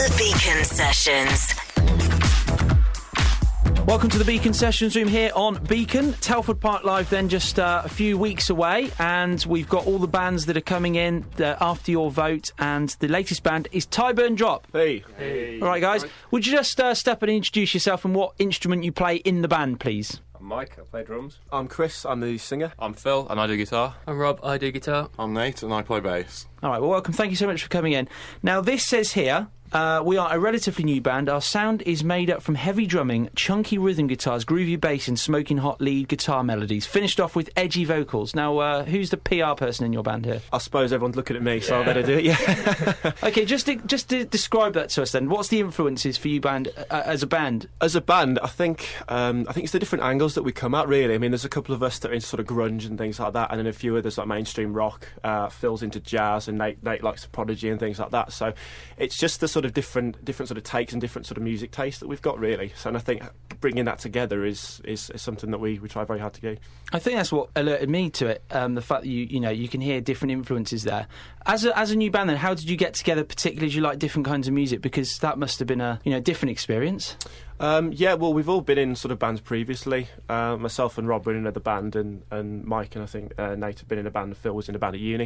The Beacon Sessions. Welcome to the Beacon Sessions room here on Beacon. Telford Park Live then just a few weeks away, and we've got all the bands that are coming in after your vote, and the latest band is Tyburn Drop. Hey. All right, guys. Would you just step and introduce yourself and what instrument you play in the band, please? I'm Mike, I play drums. I'm Chris, I'm the singer. I'm Phil, and I do guitar. I'm Rob, I do guitar. I'm Nate, and I play bass. All right, well, welcome. Thank you so much for coming in. Now, this says here, we are a relatively new band. Our sound is made up from heavy drumming, chunky rhythm guitars, groovy bass and smoking hot lead guitar melodies, finished off with edgy vocals. Now, who's the PR person in your band here? I suppose everyone's looking at me, so I better do it, yeah. OK, just to describe that to us then. What's the influences for you as a band? As a band, I think it's the different angles that we come at, really. I mean, there's a couple of us that are into sort of grunge and things like that, and then a few others like mainstream rock, Phil's into jazz, and Nate likes Prodigy and things like that. So it's just the sort of different sort of takes and different sort of music tastes that we've got, really. So, and I think bringing that together is something that we try very hard to do. I think that's what alerted me to it, the fact that you can hear different influences there. As a new band then, how did you get together, particularly as you like different kinds of music? Because that must have been a different experience. Yeah, well, we've all been in sort of bands previously. Myself and Rob were in another band, and Mike and I think Nate had been in a band, and Phil was in a band at uni.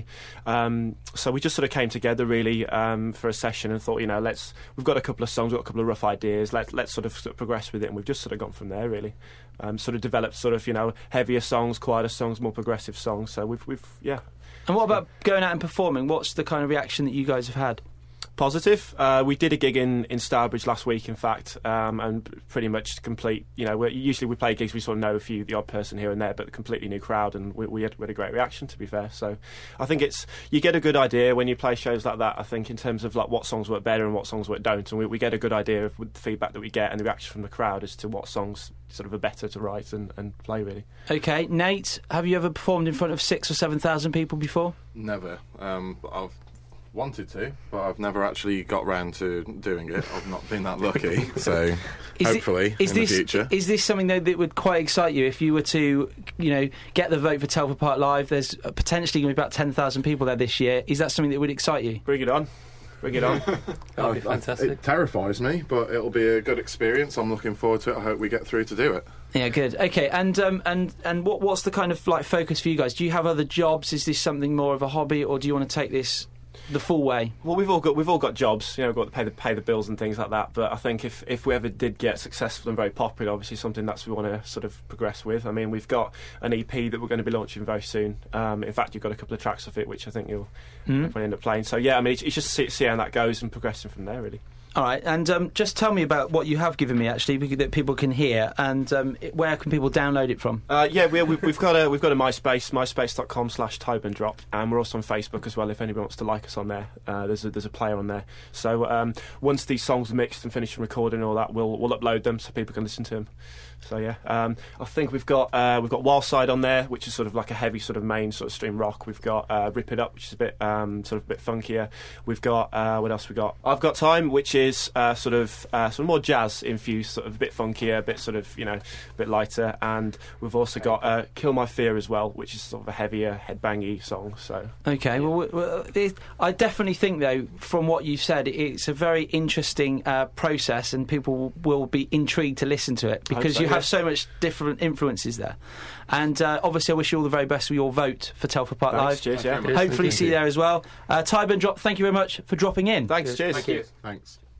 So we just sort of came together really for a session and thought, we've got a couple of songs, we've got a couple of rough ideas, let's sort of progress with it, and we've just sort of gone from there really. Sort of developed sort of, heavier songs, quieter songs, more progressive songs. So we've yeah. And what about going out and performing? What's the kind of reaction that you guys have had? Positive. We did a gig in Stourbridge last week, in fact, and pretty much complete. Usually we play gigs, we sort of know the odd person here and there, but a completely new crowd, and we had a great reaction, to be fair. So I think you get a good idea when you play shows like that, I think, in terms of like what songs work better and what songs work don't, and we get a good idea of with the feedback that we get and the reaction from the crowd as to what songs sort of are better to write and play, really. Okay, Nate, have you ever performed in front of 6,000 or 7,000 people before? Never. I've wanted to, but I've never actually got round to doing it. I've not been that lucky, so hopefully in the future. Is this something though that would quite excite you if you were to, get the vote for Telford Park Live? There's potentially going to be about 10,000 people there this year. Is that something that would excite you? Bring it on. That would be fantastic. It terrifies me, but it'll be a good experience. I'm looking forward to it. I hope we get through to do it. Yeah, good. Okay, and what's the kind of like focus for you guys? Do you have other jobs? Is this something more of a hobby, or do you want to take this the full way? Well, we've all got jobs, we've got to pay the bills and things like that. But I think if we ever did get successful and very popular, obviously something we want to sort of progress with. I mean, we've got an EP that we're going to be launching very soon. In fact, you've got a couple of tracks of it, which I think you'll probably end up playing. So yeah, I mean, it's just see how that goes and progressing from there, really. All right, and just tell me about what you have given me, actually, that people can hear, and where can people download it from? Yeah, we've got a MySpace, myspace.com/TyburnDrop, and we're also on Facebook as well. If anyone wants to like us on there, there's a player on there. So once these songs are mixed and finished and recording and all that, we'll upload them so people can listen to them. So yeah, I think we've got Wildside on there, which is sort of like a heavy sort of main sort of stream rock. We've got Rip It Up, which is a bit sort of a bit funkier. We've got what else we got? I've Got Time, which is sort of more jazz infused, sort of a bit funkier, a bit sort of a bit lighter. And we've also got Kill My Fear as well, which is sort of a heavier headbangy song. So okay, well, I definitely think though, from what you've said, it's a very interesting process, and people will be intrigued to listen to it because you have so much different influences there. And obviously I wish you all the very best with your vote for Telford Park Live. Cheers, yeah. Hopefully see you there as well. Tyburn Drop, thank you very much for dropping in. Thanks, cheers. Thank you. Thanks.